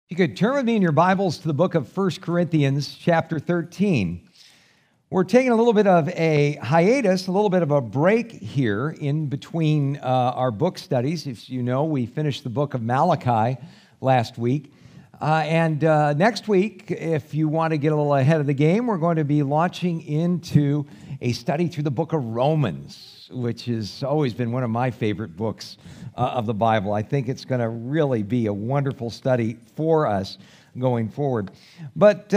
You could turn with me in your Bibles to the book of 1 Corinthians chapter 13. We're taking a little bit of a hiatus, a little bit of a break here in between our book studies. As you know, we finished the book of Malachi last week. And next week, if you want to get a little ahead of the game, we're going to be launching into a study through the book of Romans, which has always been one of my favorite books of the Bible. I think it's going to really be a wonderful study for us going forward. But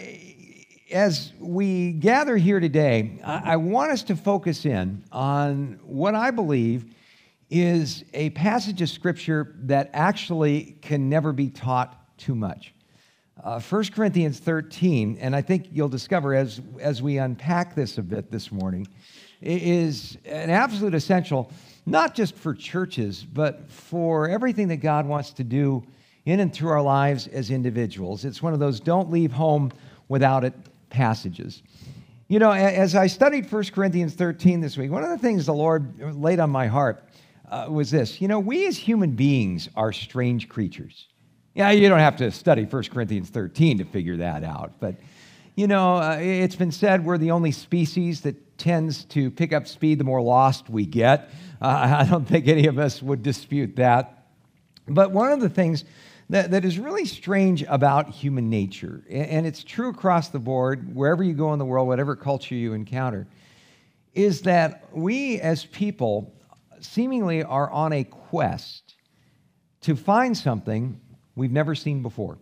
as we gather here today, I want us to focus in on what I believe is a passage of Scripture that actually can never be taught too much. 1 Corinthians 13, and I think you'll discover as we unpack this a bit this morning, is an absolute essential, not just for churches, but for everything that God wants to do in and through our lives as individuals. It's one of those don't leave home without it passages. You know, as I studied 1 Corinthians 13 this week, one of the things the Lord laid on my heart was this. You know, we as human beings are strange creatures. Yeah, you don't have to study 1 Corinthians 13 to figure that out. But, you know, it's been said we're the only species that tends to pick up speed the more lost we get. I don't think any of us would dispute that. But one of the things that is really strange about human nature, and it's true across the board, wherever you go in the world, whatever culture you encounter, is that we as people seemingly are on a quest to find something we've never seen before.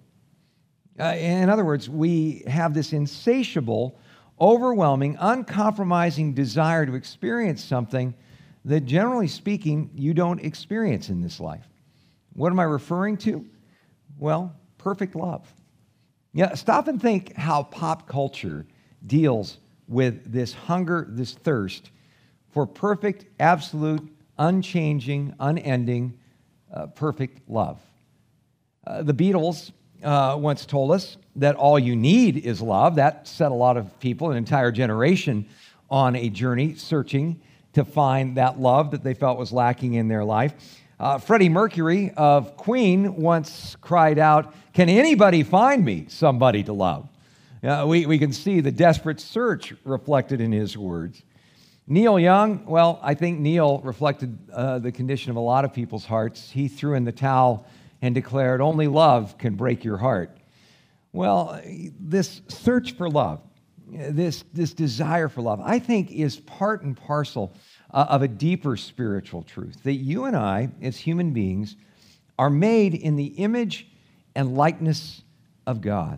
In other words, we have this insatiable, overwhelming, uncompromising desire to experience something that, generally speaking, you don't experience in this life. What am I referring to? Well, perfect love. Yeah, stop and think how pop culture deals with this hunger, this thirst for perfect, absolute, unchanging, unending, perfect love. The Beatles once told us that all you need is love. That set a lot of people, an entire generation, on a journey searching to find that love that they felt was lacking in their life. Freddie Mercury of Queen once cried out, "Can anybody find me somebody to love?" We can see the desperate search reflected in his words. Neil Young, well, I think Neil reflected the condition of a lot of people's hearts. He threw in the towel and declared, "Only love can break your heart." Well, this search for love, this desire for love, I think is part and parcel of a deeper spiritual truth, that you and I, as human beings, are made in the image and likeness of God.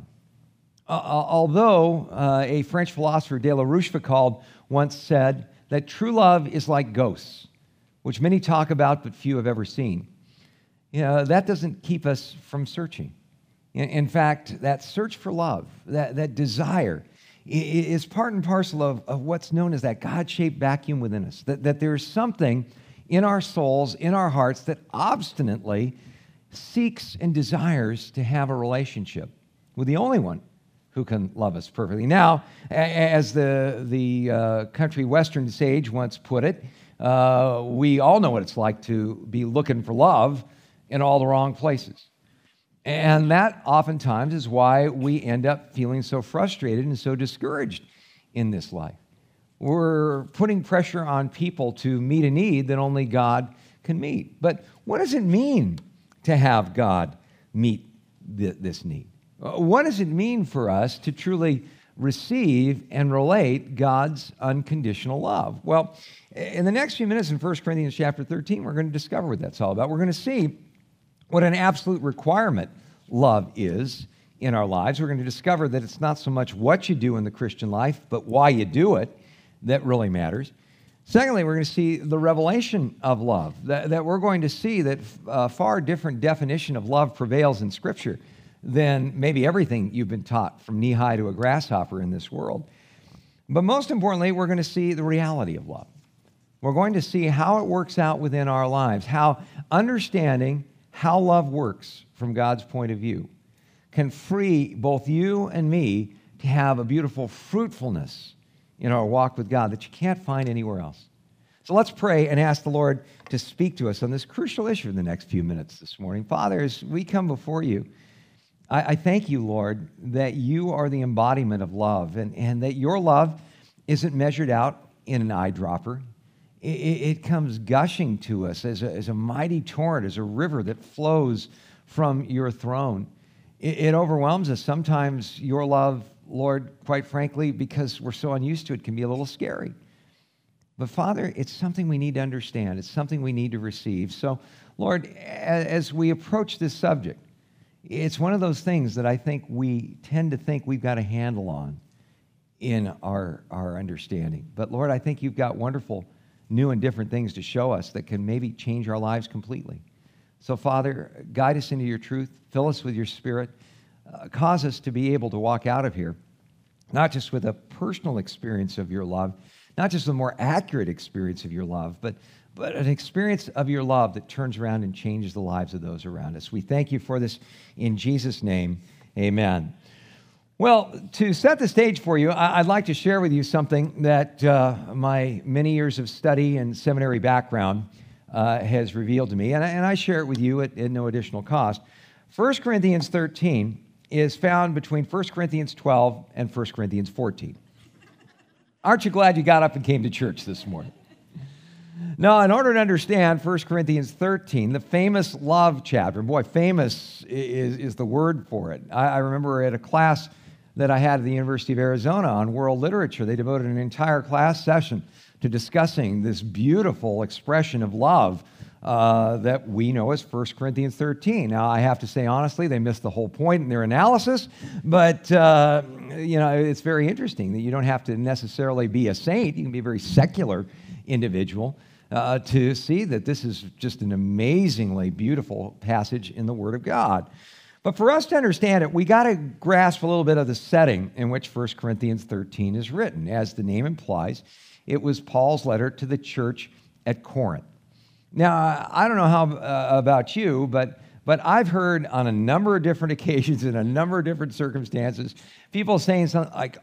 Although a French philosopher, de la Rochefoucauld, once said that true love is like ghosts, which many talk about but few have ever seen. You know, that doesn't keep us from searching. In fact, that search for love, that desire, is part and parcel of what's known as that God-shaped vacuum within us, that there's something in our souls, in our hearts, that obstinately seeks and desires to have a relationship with the only one who can love us perfectly. Now, as the country western sage once put it, we all know what it's like to be looking for love in all the wrong places. And that oftentimes is why we end up feeling so frustrated and so discouraged in this life. We're putting pressure on people to meet a need that only God can meet. But what does it mean to have God meet this need? What does it mean for us to truly receive and relate God's unconditional love? Well, in the next few minutes in 1 Corinthians chapter 13, we're going to discover what that's all about. We're going to see what an absolute requirement love is in our lives. We're going to discover that it's not so much what you do in the Christian life, but why you do it that really matters. Secondly, we're going to see the revelation of love, that we're going to see that a far different definition of love prevails in Scripture than maybe everything you've been taught from knee-high to a grasshopper in this world. But most importantly, we're going to see the reality of love. We're going to see how it works out within our lives, how understanding how love works from God's point of view can free both you and me to have a beautiful fruitfulness in our walk with God that you can't find anywhere else. So let's pray and ask the Lord to speak to us on this crucial issue in the next few minutes this morning. Father, as we come before you, I thank you, Lord, that you are the embodiment of love and that your love isn't measured out in an eyedropper. It comes gushing to us as a mighty torrent, as a river that flows from your throne. It overwhelms us. Sometimes your love, Lord, quite frankly, because we're so unused to it, can be a little scary. But Father, it's something we need to understand. It's something we need to receive. So, Lord, as we approach this subject, it's one of those things that I think we tend to think we've got a handle on in our understanding. But Lord, I think you've got wonderful, new and different things to show us that can maybe change our lives completely. So, Father, guide us into your truth. Fill us with your Spirit. Cause us to be able to walk out of here, not just with a personal experience of your love, not just a more accurate experience of your love, but an experience of your love that turns around and changes the lives of those around us. We thank you for this in Jesus' name. Amen. Well, to set the stage for you, I'd like to share with you something that my many years of study and seminary background has revealed to me, and I share it with you at no additional cost. 1 Corinthians 13 is found between 1 Corinthians 12 and 1 Corinthians 14. Aren't you glad you got up and came to church this morning? Now, in order to understand 1 Corinthians 13, the famous love chapter, boy, famous is the word for it. I remember at a class that I had at the University of Arizona on world literature, they devoted an entire class session to discussing this beautiful expression of love that we know as 1 Corinthians 13. Now, I have to say, honestly, they missed the whole point in their analysis, but, it's very interesting that you don't have to necessarily be a saint. You can be a very secular individual to see that this is just an amazingly beautiful passage in the Word of God. But for us to understand it, we got to grasp a little bit of the setting in which 1 Corinthians 13 is written. As the name implies, it was Paul's letter to the church at Corinth. Now, I don't know how about you, but I've heard on a number of different occasions, in a number of different circumstances, people saying something like,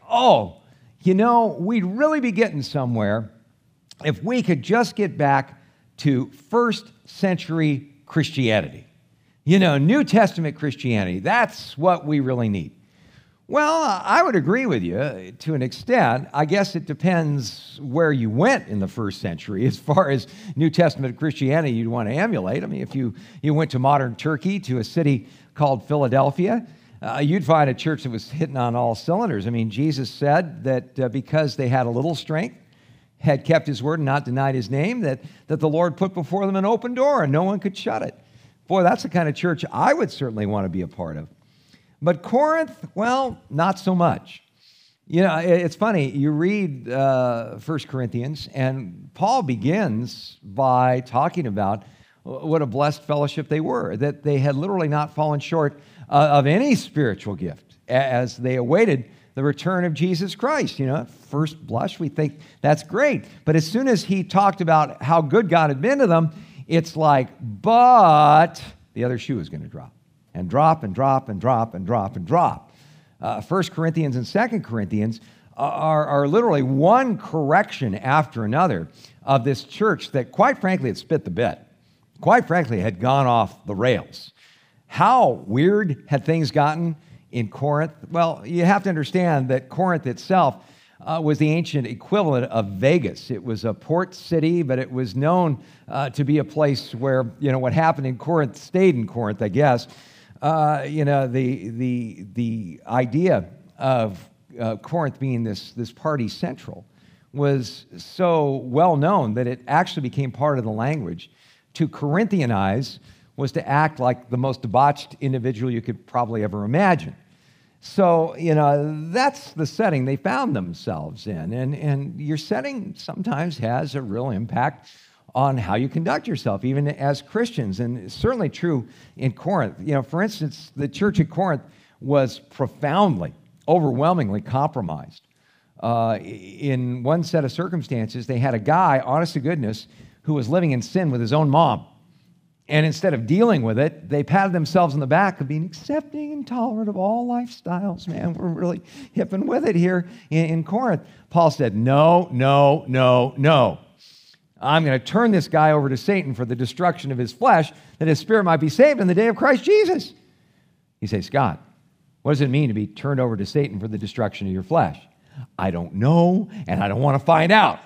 we'd really be getting somewhere if we could just get back to first century Christianity. New Testament Christianity, that's what we really need. Well, I would agree with you to an extent. I guess it depends where you went in the first century as far as New Testament Christianity you'd want to emulate. I mean, if you went to modern Turkey, to a city called Philadelphia, you'd find a church that was hitting on all cylinders. I mean, Jesus said that because they had a little strength, had kept his word and not denied his name, that the Lord put before them an open door and no one could shut it. Boy, that's the kind of church I would certainly want to be a part of. But Corinth, well, not so much. It's funny. You read 1 Corinthians, and Paul begins by talking about what a blessed fellowship they were, that they had literally not fallen short of any spiritual gift as they awaited the return of Jesus Christ. At first blush, we think that's great. But as soon as he talked about how good God had been to them, it's like, but the other shoe is going to drop. And drop and drop and drop and drop and drop. 1 Corinthians and 2 Corinthians are literally one correction after another of this church that, quite frankly, had spit the bit. Quite frankly, had gone off the rails. How weird had things gotten in Corinth? Well, you have to understand that Corinth itself was the ancient equivalent of Vegas. It was a port city, but it was known to be a place where, what happened in Corinth stayed in Corinth, I guess. The idea of Corinth being this party central was so well known that it actually became part of the language. To Corinthianize was to act like the most debauched individual you could probably ever imagine. So, that's the setting they found themselves in. And your setting sometimes has a real impact on how you conduct yourself, even as Christians. And it's certainly true in Corinth. For instance, the church at Corinth was profoundly, overwhelmingly compromised. In one set of circumstances, they had a guy, honest to goodness, who was living in sin with his own mom. And instead of dealing with it, they patted themselves on the back of being accepting and tolerant of all lifestyles. Man, we're really hipping with it here in Corinth. Paul said, no. I'm going to turn this guy over to Satan for the destruction of his flesh, that his spirit might be saved in the day of Christ Jesus. You say, Scott, What does it mean to be turned over to Satan for the destruction of your flesh? I don't know, and I don't want to find out.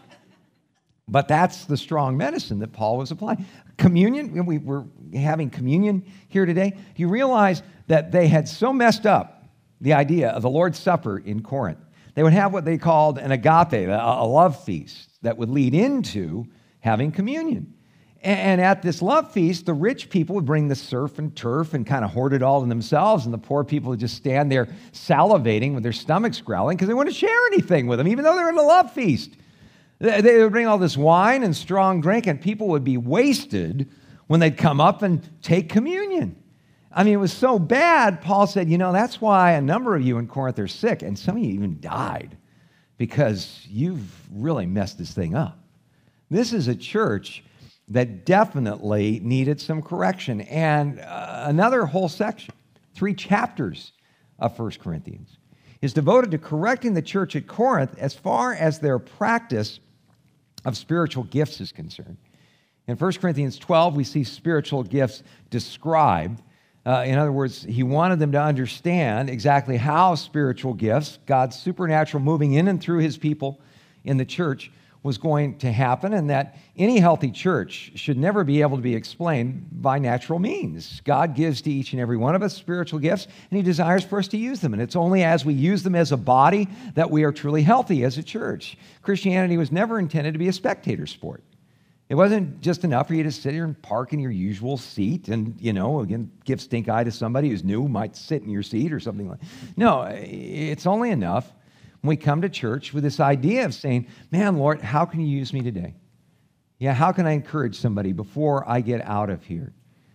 But that's the strong medicine that Paul was applying. Communion, we're having communion here today. Do you realize that they had so messed up the idea of the Lord's Supper in Corinth? They would have what they called an agape, a love feast that would lead into having communion. And at this love feast, the rich people would bring the surf and turf and kind of hoard it all to themselves, and the poor people would just stand there salivating with their stomachs growling because they wouldn't share anything with them, even though they're in a love feast. They would bring all this wine and strong drink, and people would be wasted when they'd come up and take communion. I mean, it was so bad, Paul said, that's why a number of you in Corinth are sick, and some of you even died because you've really messed this thing up. This is a church that definitely needed some correction. And another whole section, 3 chapters of 1 Corinthians, is devoted to correcting the church at Corinth as far as their practice of spiritual gifts is concerned. In 1 Corinthians 12, we see spiritual gifts described. In other words, he wanted them to understand exactly how spiritual gifts, God's supernatural moving in and through his people in the church, was going to happen, and that any healthy church should never be able to be explained by natural means. God gives to each and every one of us spiritual gifts, and he desires for us to use them. And it's only as we use them as a body that we are truly healthy as a church. Christianity was never intended to be a spectator sport. It wasn't just enough for you to sit here and park in your usual seat and, again, give stink eye to somebody who's new, might sit in your seat or something like that. No, it's only enough when we come to church with this idea of saying, man, Lord, how can you use me today? Yeah, how can I encourage somebody before I get out of here?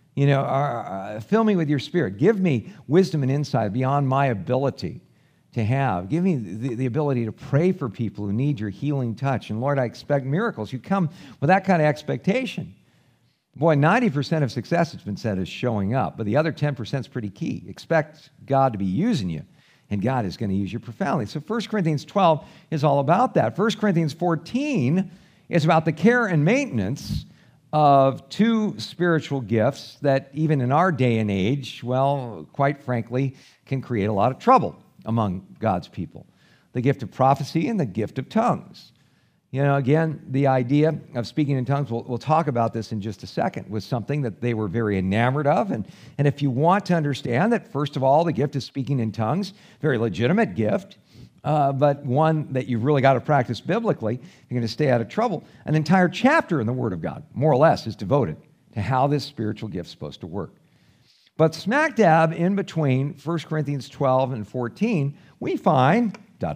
Fill me with your Spirit. Give me wisdom and insight beyond my ability to have. Give me the ability to pray for people who need your healing touch. And Lord, I expect miracles. You come with that kind of expectation. Boy, 90% of success, it's been said, is showing up, but the other 10% is pretty key. Expect God to be using you, and God is going to use you profoundly. So 1 Corinthians 12 is all about that. 1 Corinthians 14 is about the care and maintenance of 2 spiritual gifts that even in our day and age, well, quite frankly, can create a lot of trouble among God's people. The gift of prophecy and the gift of tongues. Again, the idea of speaking in tongues, we'll talk about this in just a second, was something that they were very enamored of. And if you want to understand that, first of all, the gift of speaking in tongues, very legitimate gift, but one that you've really got to practice biblically, you're going to stay out of trouble. An entire chapter in the Word of God, more or less, is devoted to how this spiritual gift is supposed to work. But smack dab in between 1 Corinthians 12 and 14, we find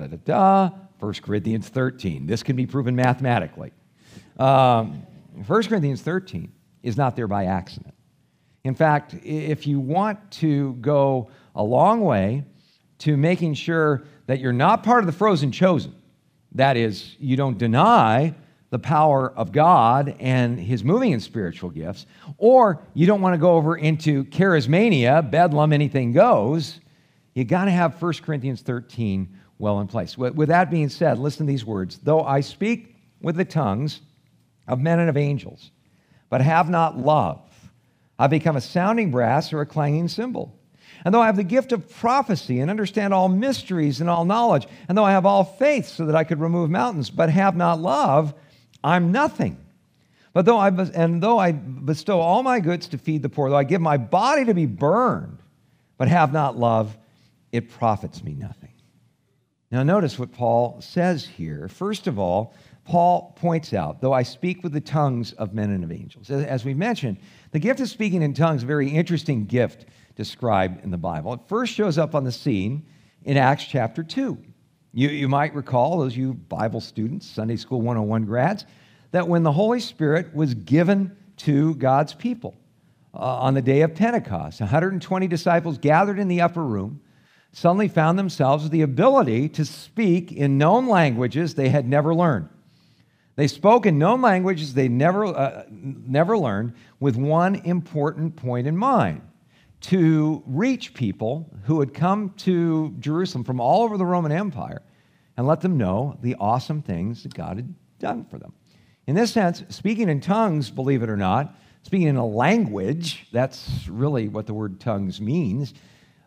1 Corinthians 13. This can be proven mathematically. 1 Corinthians 13 is not there by accident. In fact, if you want to go a long way to making sure that you're not part of the frozen chosen, that is, you don't deny the power of God and his moving in spiritual gifts, or you don't want to go over into charismania, bedlam, anything goes, you got to have 1 Corinthians 13 well in place. With that being said, listen to these words. Though I speak with the tongues of men and of angels, but have not love, I become a sounding brass or a clanging cymbal. And though I have the gift of prophecy and understand all mysteries and all knowledge, and though I have all faith so that I could remove mountains, but have not love, I'm nothing. But though I bestow all my goods to feed the poor, though I give my body to be burned, but have not love, it profits me nothing. Now notice what Paul says here. First of all, Paul points out, though I speak with the tongues of men and of angels. As we mentioned, the gift of speaking in tongues is a very interesting gift described in the Bible. It first shows up on the scene in Acts chapter 2. You might recall, those you Bible students, Sunday School 101 grads, that when the Holy Spirit was given to God's people on the day of Pentecost, 120 disciples gathered in the upper room suddenly found themselves with the ability to speak in known languages they had never learned. They spoke in known languages they never learned, with one important point in mind: to reach people who had come to Jerusalem from all over the Roman Empire and let them know the awesome things that God had done for them. In this sense, speaking in tongues, believe it or not, speaking in a language, that's really what the word tongues means,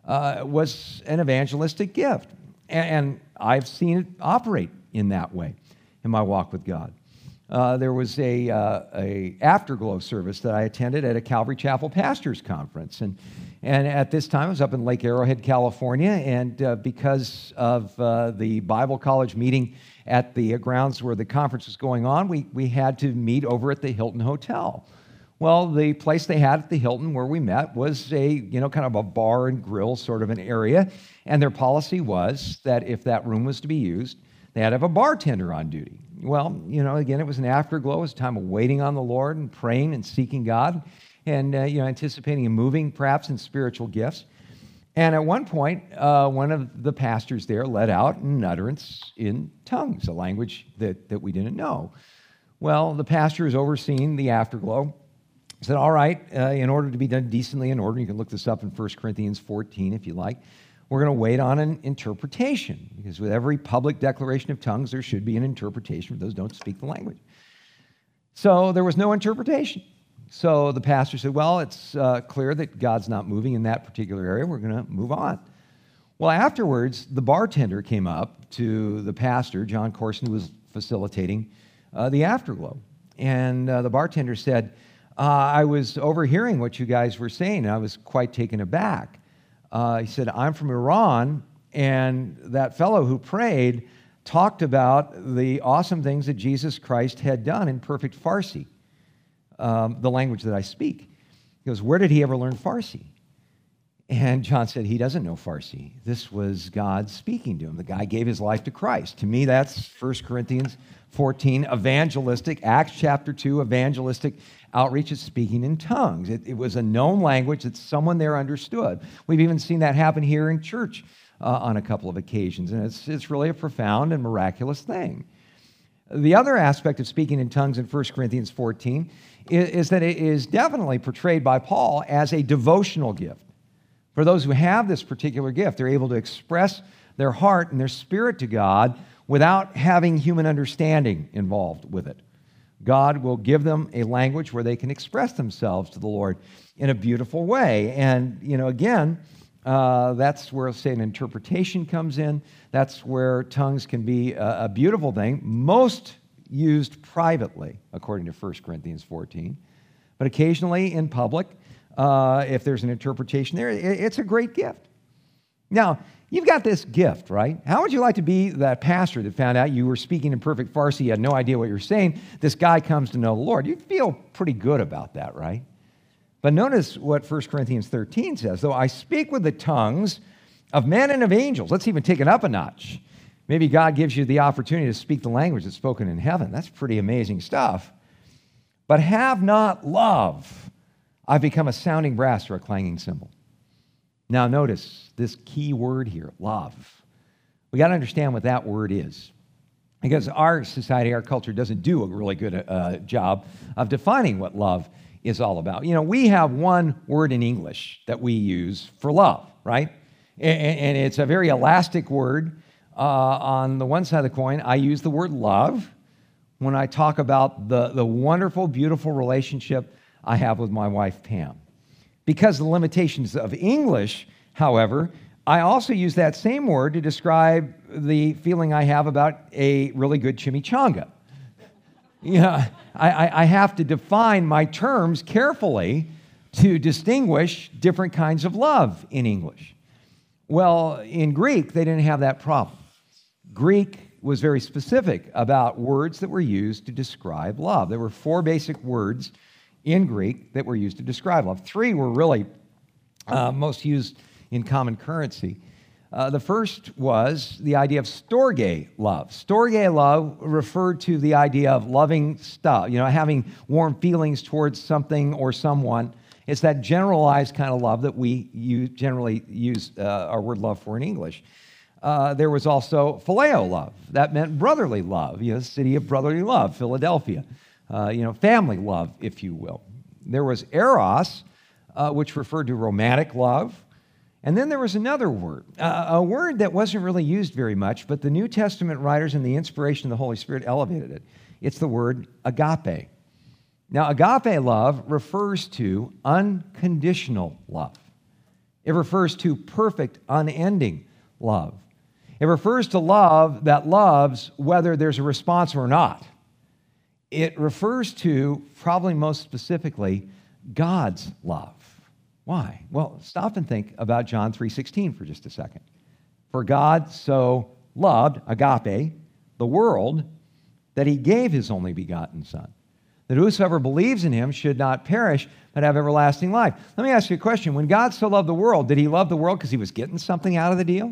was an evangelistic gift. And I've seen it operate in that way in my walk with God. There was a afterglow service that I attended at a Calvary Chapel Pastors Conference. And at this time, I was up in Lake Arrowhead, California, and because of the Bible college meeting at the grounds where the conference was going on, we had to meet over at the Hilton Hotel. Well, the place they had at the Hilton where we met was a, kind of a bar and grill sort of an area, and their policy was that if that room was to be used, they had to have a bartender on duty. Well, again, it was an afterglow. It was a time of waiting on the Lord and praying and seeking God and, anticipating and moving perhaps in spiritual gifts. And at one point, one of the pastors there let out an utterance in tongues, a language that we didn't know. Well, the pastor is overseeing the afterglow. He said, all right, in order to be done decently in order, you can look this up in 1 Corinthians 14 if you like, we're going to wait on an interpretation, because with every public declaration of tongues, there should be an interpretation for those who don't speak the language. So there was no interpretation. So the pastor said, well, it's clear that God's not moving in that particular area. We're going to move on. Well, afterwards, the bartender came up to the pastor, John Corson, who was facilitating the afterglow. And the bartender said, I was overhearing what you guys were saying, and I was quite taken aback. He said, I'm from Iran, and that fellow who prayed talked about the awesome things that Jesus Christ had done in perfect Farsi, the language that I speak. He goes, where did he ever learn Farsi? And John said, he doesn't know Farsi. This was God speaking to him. The guy gave his life to Christ. To me, that's 1 Corinthians 14, evangelistic, Acts chapter 2, evangelistic outreach is speaking in tongues. It was a known language that someone there understood. We've even seen that happen here in church on a couple of occasions, and it's really a profound and miraculous thing. The other aspect of speaking in tongues in 1 Corinthians 14 is that it is definitely portrayed by Paul as a devotional gift. For those who have this particular gift, they're able to express their heart and their spirit to God without having human understanding involved with it. God will give them a language where they can express themselves to the Lord in a beautiful way. And, again, that's where, say, an interpretation comes in. That's where tongues can be a beautiful thing, most used privately, according to 1 Corinthians 14. But occasionally in public, if there's an interpretation there, it's a great gift. Now, you've got this gift, right? How would you like to be that pastor that found out you were speaking in perfect Farsi, you had no idea what you're saying, this guy comes to know the Lord? You'd feel pretty good about that, right? But notice what 1 Corinthians 13 says, though I speak with the tongues of men and of angels. Let's even take it up a notch. Maybe God gives you the opportunity to speak the language that's spoken in heaven. That's pretty amazing stuff. But have not love, I've become a sounding brass or a clanging cymbal. Now notice this key word here, love. We got to understand what that word is, because our society, our culture doesn't do a really good job of defining what love is all about. We have one word in English that we use for love, right? And it's a very elastic word. On the one side of the coin, I use the word love when I talk about the wonderful, beautiful relationship I have with my wife, Pam. Because of the limitations of English, however, I also use that same word to describe the feeling I have about a really good chimichanga. I have to define my terms carefully to distinguish different kinds of love in English. Well, in Greek, they didn't have that problem. Greek was very specific about words that were used to describe love. There were 4 basic words in Greek that were used to describe love. 3 were really most used in common currency. The first was the idea of storge love. Storge love referred to the idea of loving stuff, having warm feelings towards something or someone. It's that generalized kind of love that we generally use our word love for in English. There was also phileo love. That meant brotherly love, city of brotherly love, Philadelphia. Family love, if you will. There was eros, which referred to romantic love. And then there was another word, a word that wasn't really used very much, but the New Testament writers and the inspiration of the Holy Spirit elevated it. It's the word agape. Now, agape love refers to unconditional love. It refers to perfect, unending love. It refers to love that loves whether there's a response or not. It refers to, probably most specifically, God's love. Why? Well, stop and think about John 3:16 for just a second. For God so loved, agape, the world, that he gave his only begotten Son, that whosoever believes in him should not perish, but have everlasting life. Let me ask you a question. When God so loved the world, did he love the world because he was getting something out of the deal?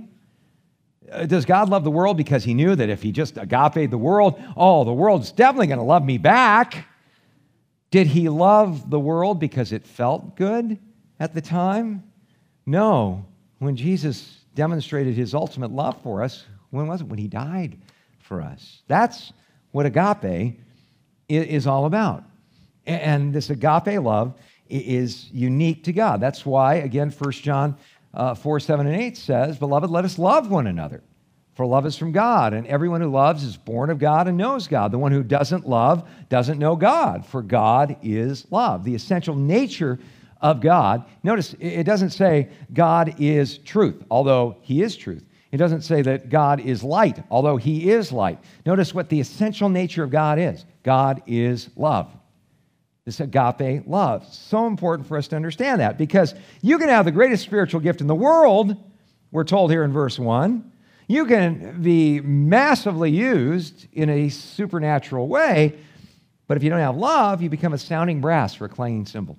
Does God love the world because he knew that if he just agape the world, the world's definitely going to love me back? Did he love the world because it felt good at the time? No. When Jesus demonstrated his ultimate love for us, when was it? When he died for us. That's what agape is all about. And this agape love is unique to God. That's why, again, 1 John 4, 7, and 8 says, Beloved, let us love one another, for love is from God, and everyone who loves is born of God and knows God. The one who doesn't love doesn't know God, for God is love. The essential nature of God, notice it doesn't say God is truth, although he is truth. It doesn't say that God is light, although he is light. Notice what the essential nature of God is. God is love. This agape love. So important for us to understand that, because you can have the greatest spiritual gift in the world, we're told here in verse 1. You can be massively used in a supernatural way, but if you don't have love, you become a sounding brass for a clanging cymbal.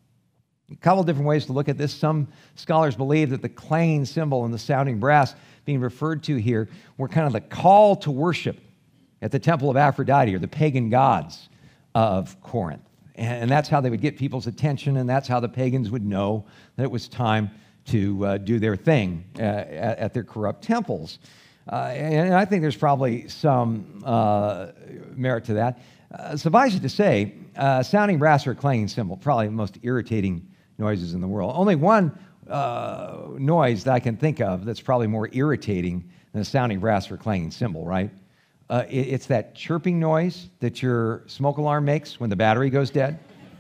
A couple different ways to look at this. Some scholars believe that the clanging cymbal and the sounding brass being referred to here were kind of the call to worship at the temple of Aphrodite, or the pagan gods of Corinth. And that's how they would get people's attention, and that's how the pagans would know that it was time to do their thing at their corrupt temples. And I think there's probably some merit to that. Suffice it to say, sounding brass or a clanging cymbal, probably the most irritating noises in the world. Only one noise that I can think of that's probably more irritating than a sounding brass or a clanging cymbal, right? It's that chirping noise that your smoke alarm makes when the battery goes dead.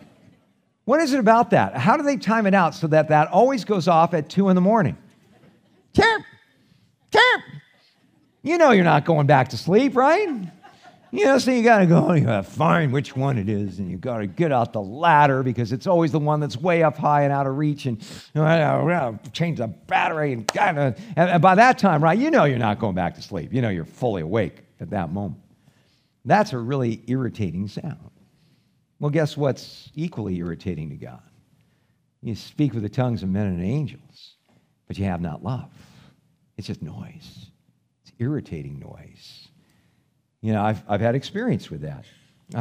What is it about that? How do they time it out so that that always goes off at 2 in the morning? Chirp! Chirp! You know you're not going back to sleep, right? You know, so you got to go and you got to find which one it is, and you got to get out the ladder because it's always the one that's way up high and out of reach, and you know, change the battery and by that time, right, you know you're not going back to sleep. You know you're fully awake at that moment. That's a really irritating sound. Well, guess what's equally irritating to God? You speak with the tongues of men and angels, but you have not love. It's just noise. It's irritating noise. You know, I've had experience with that.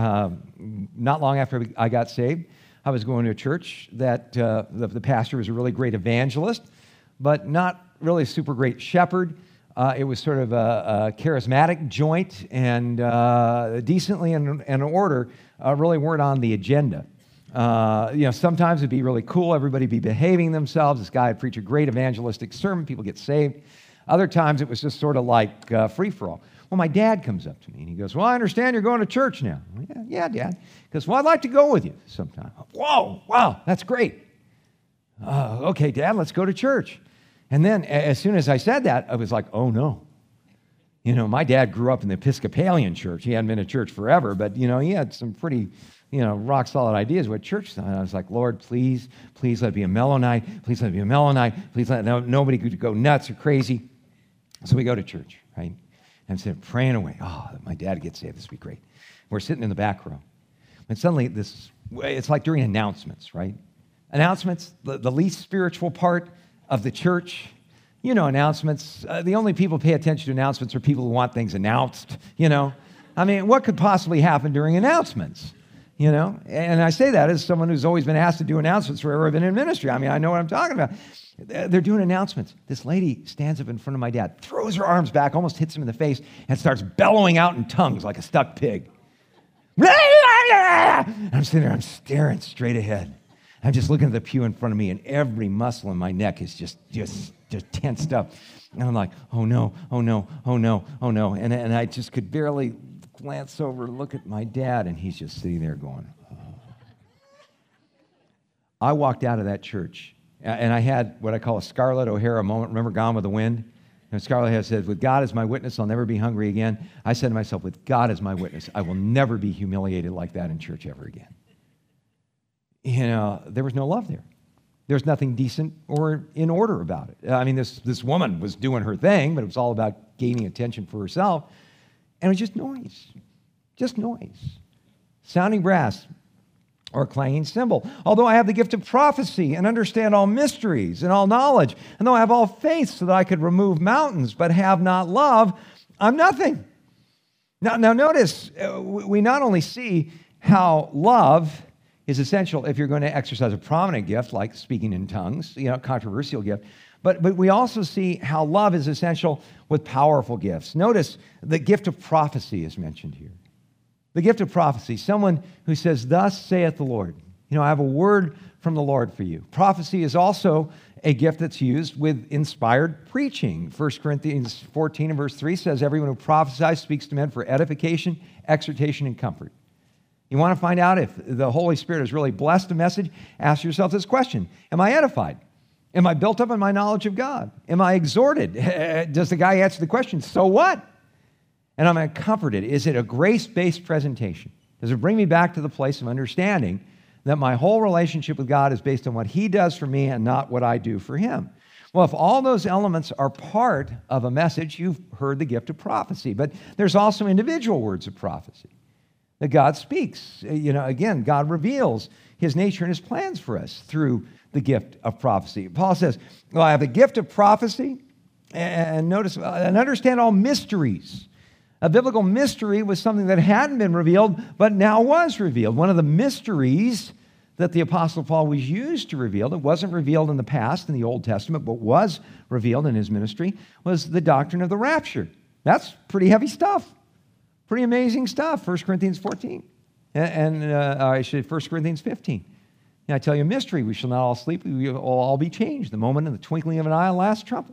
Not long after I got saved, I was going to a church that the pastor was a really great evangelist, but not really a super great shepherd. It was sort of a charismatic joint, and decently in order really weren't on the agenda. You know, sometimes it'd be really cool, everybody be behaving themselves. This guy would preach a great evangelistic sermon, people get saved. Other times it was just sort of like free-for-all. Well, my dad comes up to me and he goes, well, I understand you're going to church now. Yeah, Dad. He goes, well, I'd like to go with you sometime. Whoa, wow, that's great. Okay, Dad, let's go to church. And then as soon as I said that, I was like, oh, no. You know, my dad grew up in the Episcopalian church. He hadn't been to church forever, but, you know, he had some pretty, you know, rock-solid ideas what church is. And I was like, Lord, please let it be a mellow night. Please let it be a mellow night. Please let nobody could go nuts or crazy. So we go to church, right? And I'm praying away. Oh, my dad gets saved. This will be great. We're sitting in the back row. And suddenly it's like during announcements, right? Announcements, the least spiritual part of the church. You know, announcements. The only people who pay attention to announcements are people who want things announced, you know. I mean, what could possibly happen during announcements, you know? And I say that as someone who's always been asked to do announcements forever I've been in ministry. I mean, I know what I'm talking about. They're doing announcements. This lady stands up in front of my dad, throws her arms back, almost hits him in the face, and starts bellowing out in tongues like a stuck pig. And I'm sitting there, I'm staring straight ahead. I'm just looking at the pew in front of me, and every muscle in my neck is just tensed up. And I'm like, oh no, oh no, oh no, oh no. And I just could barely glance over and look at my dad, and he's just sitting there going, oh. I walked out of that church And I had what I call a Scarlett O'Hara moment. Remember Gone with the Wind? And Scarlett O'Hara said, with God as my witness, I'll never be hungry again. I said to myself, with God as my witness, I will never be humiliated like that in church ever again. There was no love there. There's nothing decent or in order about it. I mean, this woman was doing her thing, but it was all about gaining attention for herself. And it was just noise. Just noise. Sounding brass or clanging cymbal. Although I have the gift of prophecy and understand all mysteries and all knowledge, and though I have all faith so that I could remove mountains, but have not love, I'm nothing. Now notice, we not only see how love is essential if you're going to exercise a prominent gift like speaking in tongues, controversial gift, but we also see how love is essential with powerful gifts. Notice the gift of prophecy is mentioned here. The gift of prophecy, someone who says, thus saith the Lord. I have a word from the Lord for you. Prophecy is also a gift that's used with inspired preaching. 1 Corinthians 14 and verse 3 says, everyone who prophesies speaks to men for edification, exhortation, and comfort. You want to find out if the Holy Spirit has really blessed a message? Ask yourself this question. Am I edified? Am I built up in my knowledge of God? Am I exhorted? Does the guy answer the question, so what? And am I comforted? Is it a grace-based presentation? Does it bring me back to the place of understanding that my whole relationship with God is based on what He does for me and not what I do for Him? Well, if all those elements are part of a message, you've heard the gift of prophecy. But there's also individual words of prophecy that God speaks. Again, God reveals His nature and His plans for us through the gift of prophecy. Paul says, well, I have the gift of prophecy, and notice, and understand all mysteries. A biblical mystery was something that hadn't been revealed, but now was revealed. One of the mysteries that the Apostle Paul was used to reveal, that wasn't revealed in the past in the Old Testament, but was revealed in his ministry, was the doctrine of the rapture. That's pretty heavy stuff. Pretty amazing stuff, 1 Corinthians 14. And 1 Corinthians 15. I tell you a mystery, we shall not all sleep, we will all be changed. The moment in the twinkling of an eye, last trumpet.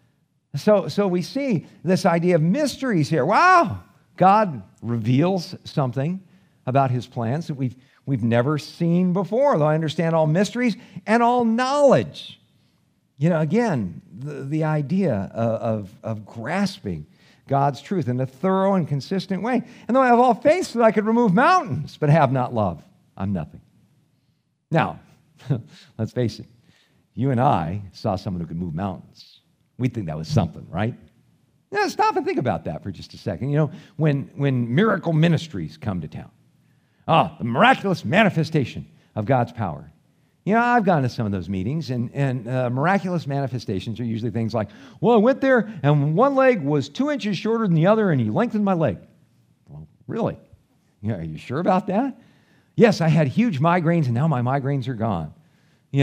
So we see this idea of mysteries here. Wow! God reveals something about His plans that we've never seen before. Though I understand all mysteries and all knowledge. Again, the idea of grasping God's truth in a thorough and consistent way. And though I have all faith so that I could remove mountains, but have not love, I'm nothing. Now, let's face it. You and I saw someone who could move mountains. We'd think that was something, right? Stop and think about that for just a second. When miracle ministries come to town. The miraculous manifestation of God's power. I've gone to some of those meetings, and miraculous manifestations are usually things like, well, I went there, and one leg was 2 inches shorter than the other, and He lengthened my leg. Well, really? Are you sure about that? Yes, I had huge migraines, and now my migraines are gone. He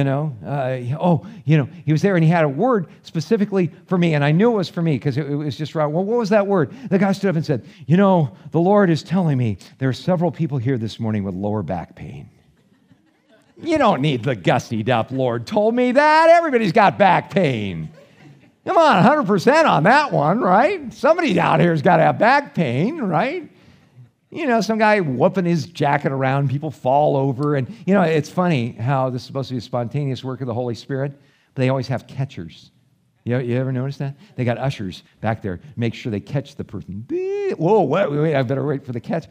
was there, and He had a word specifically for me, and I knew it was for me because it was just right. Well, what was that word? The guy stood up and said, the Lord is telling me there are several people here this morning with lower back pain. You don't need the gussied up Lord told me that. Everybody's got back pain. Come on, 100% on that one, right? Somebody out here's got to have back pain, right? Some guy whooping his jacket around, people fall over. And, it's funny how this is supposed to be a spontaneous work of the Holy Spirit, but they always have catchers. You ever notice that? They got ushers back there, make sure they catch the person. Whoa, wait, I better wait for the catch.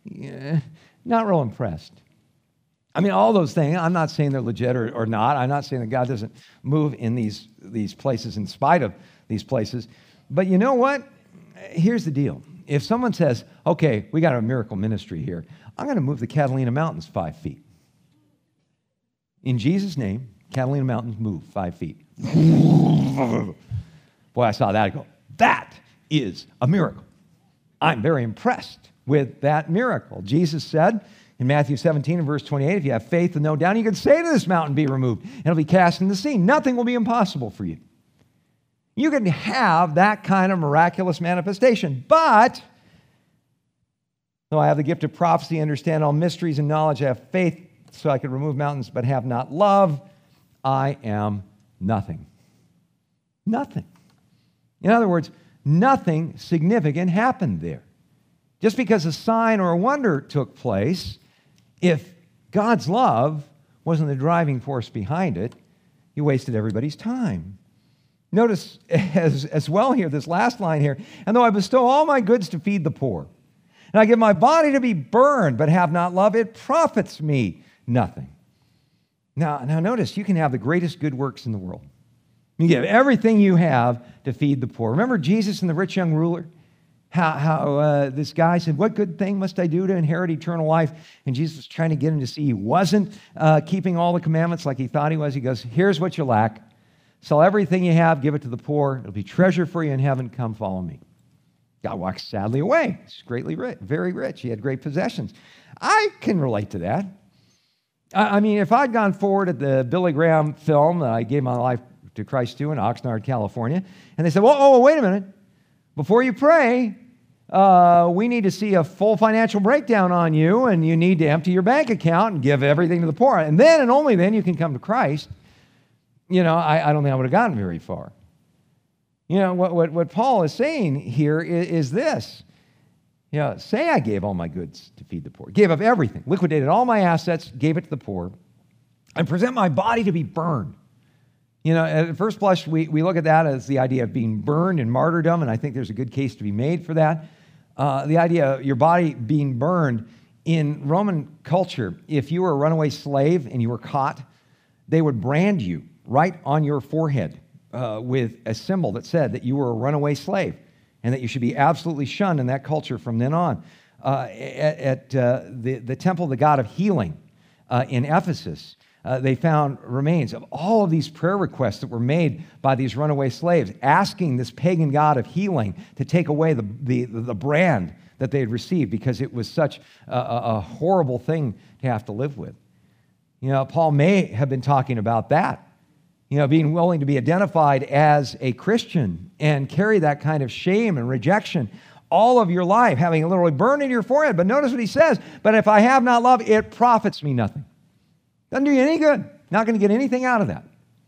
Not real impressed. I mean, all those things, I'm not saying they're legit or not. I'm not saying that God doesn't move in these places in spite of these places. But you know what? Here's the deal. If someone says, okay, we got a miracle ministry here, I'm going to move the Catalina Mountains 5 feet. In Jesus' name, Catalina Mountains move 5 feet. Boy, I saw that. I go, that is a miracle. I'm very impressed with that miracle. Jesus said in Matthew 17 and verse 28, if you have faith and no doubt, you can say to this mountain, be removed, and it'll be cast in the sea. Nothing will be impossible for you. You can have that kind of miraculous manifestation, but though I have the gift of prophecy, understand all mysteries and knowledge, I have faith so I can remove mountains, but have not love, I am nothing. Nothing. In other words, nothing significant happened there. Just because a sign or a wonder took place, if God's love wasn't the driving force behind it, You wasted everybody's time. Notice as well here, this last line here, and though I bestow all my goods to feed the poor, and I give my body to be burned, but have not love, it profits me nothing. Now notice, you can have the greatest good works in the world. You give everything you have to feed the poor. Remember Jesus and the rich young ruler? How this guy said, what good thing must I do to inherit eternal life? And Jesus was trying to get him to see he wasn't keeping all the commandments like he thought he was. He goes, here's what you lack. Sell everything you have, give it to the poor. It'll be treasure for you in heaven. Come follow me. God walked sadly away. He's greatly rich, very rich. He had great possessions. I can relate to that. I mean, if I'd gone forward at the Billy Graham film that I gave my life to Christ to in Oxnard, California, and they said, wait a minute. Before you pray, we need to see a full financial breakdown on you, and you need to empty your bank account and give everything to the poor. And then and only then you can come to Christ. I don't think I would have gotten very far. What Paul is saying here is this. Say I gave all my goods to feed the poor, gave up everything, liquidated all my assets, gave it to the poor, and present my body to be burned. At first blush, we look at that as the idea of being burned in martyrdom, and I think there's a good case to be made for that. The idea of your body being burned in Roman culture, if you were a runaway slave and you were caught, they would brand you right on your forehead with a symbol that said that you were a runaway slave and that you should be absolutely shunned in that culture from then on. At the temple of the god of healing in Ephesus, they found remains of all of these prayer requests that were made by these runaway slaves, asking this pagan god of healing to take away the brand that they had received because it was such a horrible thing to have to live with. Paul may have been talking about that, being willing to be identified as a Christian and carry that kind of shame and rejection all of your life, having it literally burned into your forehead. But notice what he says, but if I have not love, it profits me nothing. Doesn't do you any good. Not going to get anything out of that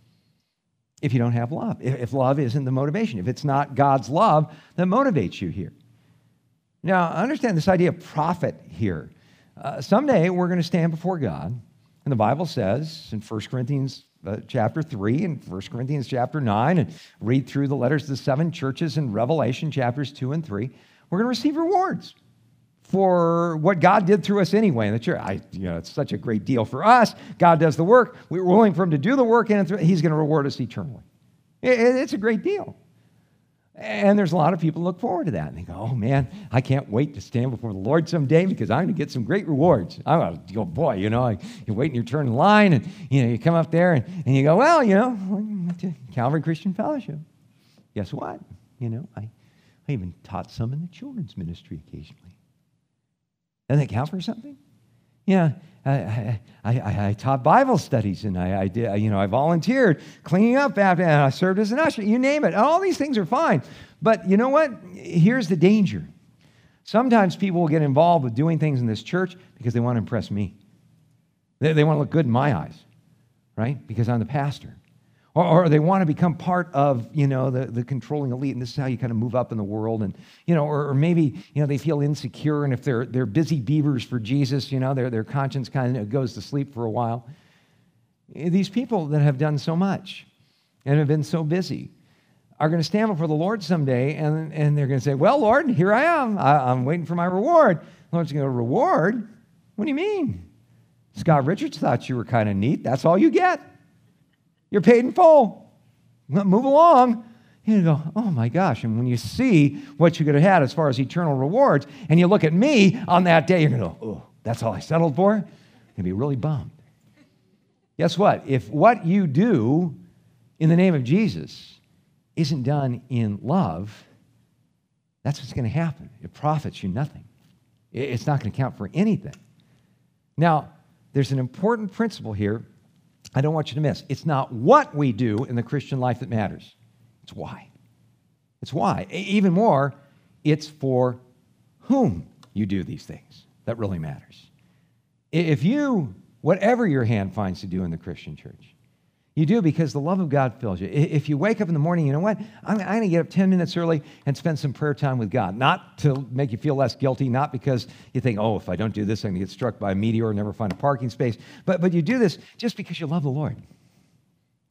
if you don't have love, if love isn't the motivation, if it's not God's love that motivates you here. Now, understand this idea of profit here. Someday we're going to stand before God, and the Bible says in 1 Corinthians chapter 3 and 1 Corinthians chapter 9, and read through the letters to the 7 churches in Revelation chapters 2 and 3, we're going to receive rewards for what God did through us anyway in the church. It's such a great deal for us. God does the work. We're willing for him to do the work, and he's going to reward us eternally. It's a great deal. And there's a lot of people who look forward to that. And they go, oh, man, I can't wait to stand before the Lord someday because I'm going to get some great rewards. I'm going to go, boy, you're waiting your turn in line, and you come up there, and you go, well, Calvary Christian Fellowship. Guess what? I even taught some in the children's ministry occasionally. Doesn't that count for something? I taught Bible studies, and I did. I volunteered cleaning up after, and I served as an usher. You name it. All these things are fine. But you know what? Here's the danger. Sometimes people will get involved with doing things in this church because they want to impress me. They want to look good in my eyes, right? Because I'm the pastor. Or they want to become part of, the controlling elite, and this is how you kind of move up in the world. And, or maybe, they feel insecure, and if they're busy beavers for Jesus, their conscience kind of goes to sleep for a while. These people that have done so much and have been so busy are going to stand before the Lord someday, and they're going to say, well, Lord, here I am. I'm waiting for my reward. The Lord's going to go, reward? What do you mean? Scott Richards thought you were kind of neat. That's all you get. You're paid in full. Move along. You go, oh my gosh. And when you see what you could have had as far as eternal rewards, and you look at me on that day, you're going to go, oh, that's all I settled for? You're going to be really bummed. Guess what? If what you do in the name of Jesus isn't done in love, that's what's going to happen. It profits you nothing. It's not going to count for anything. Now, there's an important principle here I don't want you to miss. It's not what we do in the Christian life that matters. It's why. It's why. Even more, it's for whom you do these things that really matters. If you, whatever your hand finds to do in the Christian church, you do because the love of God fills you. If you wake up in the morning, you know what? I'm going to get up 10 minutes early and spend some prayer time with God. Not to make you feel less guilty, not because you think, oh, if I don't do this, I'm going to get struck by a meteor and never find a parking space. But you do this just because you love the Lord.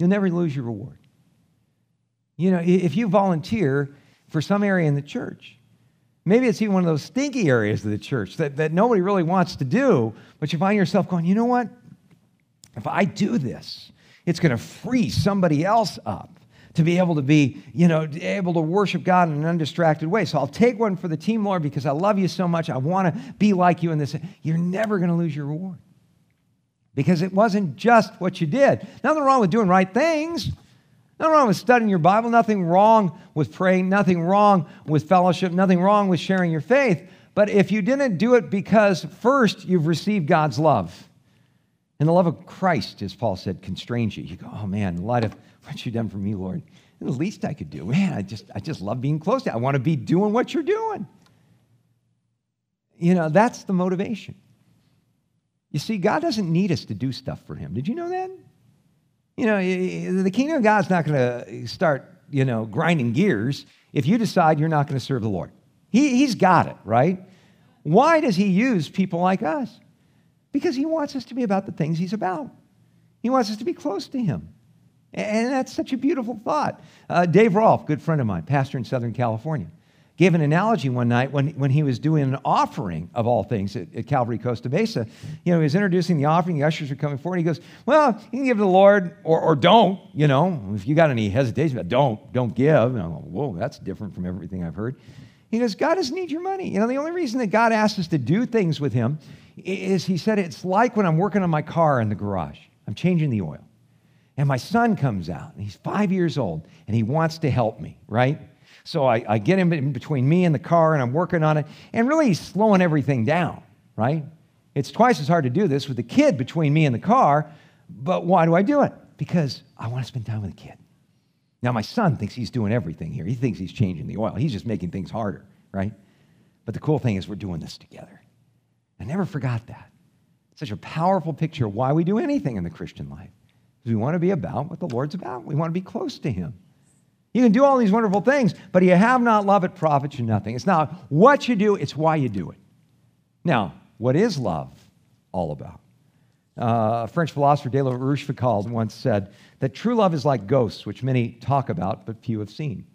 you'll never lose your reward. You know, if you volunteer for some area in the church, maybe it's even one of those stinky areas of the church that nobody really wants to do, but you find yourself going, you know what? If I do this, it's going to free somebody else up to be able to be, able to worship God in an undistracted way. So I'll take one for the team, Lord, because I love you so much. I want to be like you in this. You're never going to lose your reward because it wasn't just what you did. Nothing wrong with doing right things. Nothing wrong with studying your Bible. Nothing wrong with praying. Nothing wrong with fellowship. Nothing wrong with sharing your faith. But if you didn't do it because first you've received God's love, and the love of Christ, as Paul said, constrains you. You go, oh man, in light of what you've done for me, Lord, the least I could do. Man, I just love being close to you. I want to be doing what you're doing. That's the motivation. You see, God doesn't need us to do stuff for him. Did you know that? The kingdom of God's not going to start, grinding gears if you decide you're not going to serve the Lord. He's got it, right? Why does he use people like us? Because he wants us to be about the things he's about. He wants us to be close to him. And that's such a beautiful thought. Dave Rolfe, good friend of mine, pastor in Southern California, gave an analogy one night when he was doing an offering of all things at Calvary Costa Mesa. He was introducing the offering. The ushers were coming forward. He goes, well, you can give to the Lord or don't, If you got any hesitation, don't give. And I'm like, whoa, that's different from everything I've heard. He goes, God doesn't need your money. The only reason that God asks us to do things with him is, he said, it's like when I'm working on my car in the garage. I'm changing the oil. And my son comes out, and he's 5 years old, and he wants to help me, right? So I get him in between me and the car, and I'm working on it, and really he's slowing everything down, right? It's twice as hard to do this with the kid between me and the car, but why do I do it? Because I want to spend time with the kid. Now, my son thinks he's doing everything here. He thinks he's changing the oil. He's just making things harder, right? But the cool thing is we're doing this together. I never forgot that. It's such a powerful picture of why we do anything in the Christian life. Because we want to be about what the Lord's about. We want to be close to him. You can do all these wonderful things, but you have not love, it profits you nothing. It's not what you do, it's why you do it. Now, what is love all about? French philosopher de la Rochefoucauld once said that true love is like ghosts, which many talk about, but few have seen.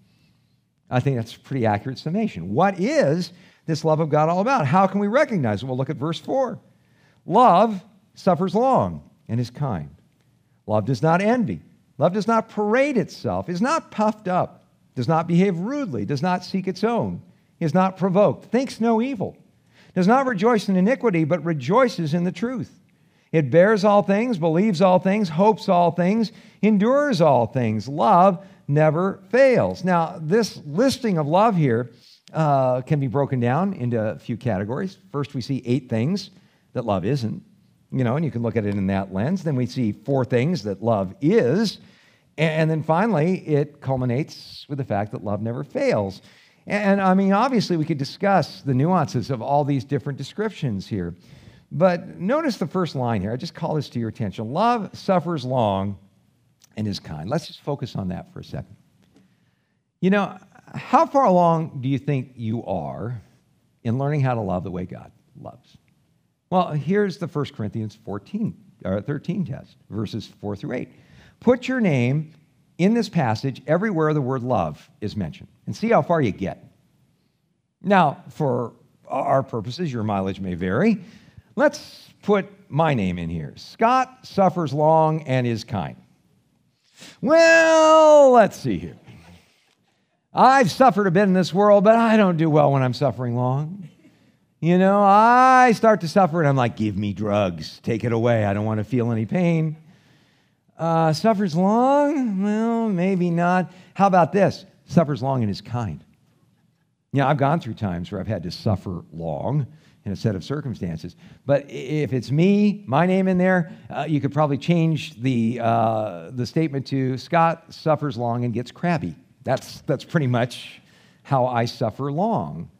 I think that's a pretty accurate summation. What is this love of God all about? How can we recognize it? Well, look at verse 4. Love suffers long and is kind. Love does not envy. Love does not parade itself, is not puffed up, does not behave rudely, does not seek its own, is not provoked, thinks no evil, does not rejoice in iniquity, but rejoices in the truth. It bears all things, believes all things, hopes all things, endures all things. Love never fails. Now, this listing of love here can be broken down into a few categories. First, we see 8 things that love isn't, and you can look at it in that lens. Then we see 4 things that love is. And then finally, it culminates with the fact that love never fails. And I mean, obviously, we could discuss the nuances of all these different descriptions here. But notice the first line here. I just call this to your attention. Love suffers long and is kind. Let's just focus on that for a second. How far along do you think you are in learning how to love the way God loves? Well, here's the 1 Corinthians 13 test, verses 4 through 8. Put your name in this passage everywhere the word love is mentioned and see how far you get. Now, for our purposes, your mileage may vary. Let's put my name in here. Scott suffers long and is kind. Well, let's see here. I've suffered a bit in this world, but I don't do well when I'm suffering long. I start to suffer and I'm like, give me drugs. Take it away. I don't want to feel any pain. Suffers long? Well, maybe not. How about this? Suffers long and is kind. I've gone through times where I've had to suffer long in a set of circumstances. But if it's me, my name in there, you could probably change the statement to Scott suffers long and gets crabby. That's pretty much how I suffer long.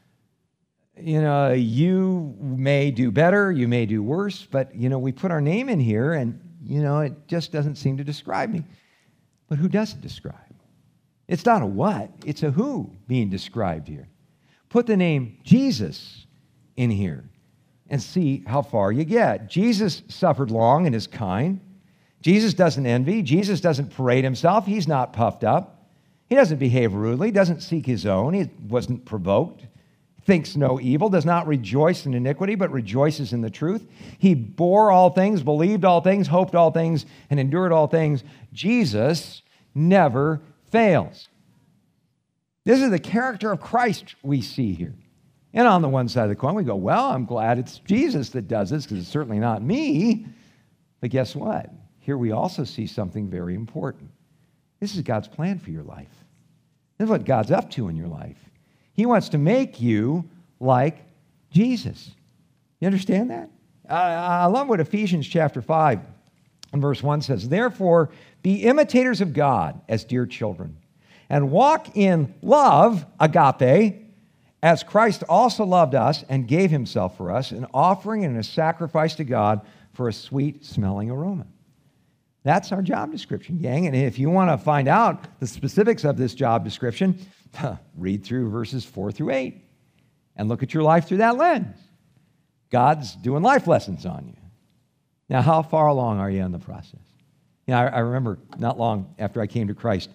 You may do better, you may do worse, but, we put our name in here and, it just doesn't seem to describe me. But who does it describe? It's not a what, it's a who being described here. Put the name Jesus in here and see how far you get. Jesus suffered long and is kind. Jesus doesn't envy. Jesus doesn't parade himself. He's not puffed up. He doesn't behave rudely, doesn't seek his own. He wasn't provoked, thinks no evil, does not rejoice in iniquity, but rejoices in the truth. He bore all things, believed all things, hoped all things, and endured all things. Jesus never fails. This is the character of Christ we see here. And on the one side of the coin, we go, well, I'm glad it's Jesus that does this because it's certainly not me. But guess what? Here we also see something very important. This is God's plan for your life. This is what God's up to in your life. He wants to make you like Jesus. You understand that? I love what Ephesians chapter 5 and verse 1 says. Therefore, be imitators of God as dear children, and walk in love, agape, as Christ also loved us and gave himself for us, an offering and a sacrifice to God for a sweet-smelling aroma. That's our job description, gang. And if you want to find out the specifics of this job description, read through verses 4 through 8 and look at your life through that lens. God's doing life lessons on you. Now, how far along are you in the process? You know, I remember not long after I came to Christ,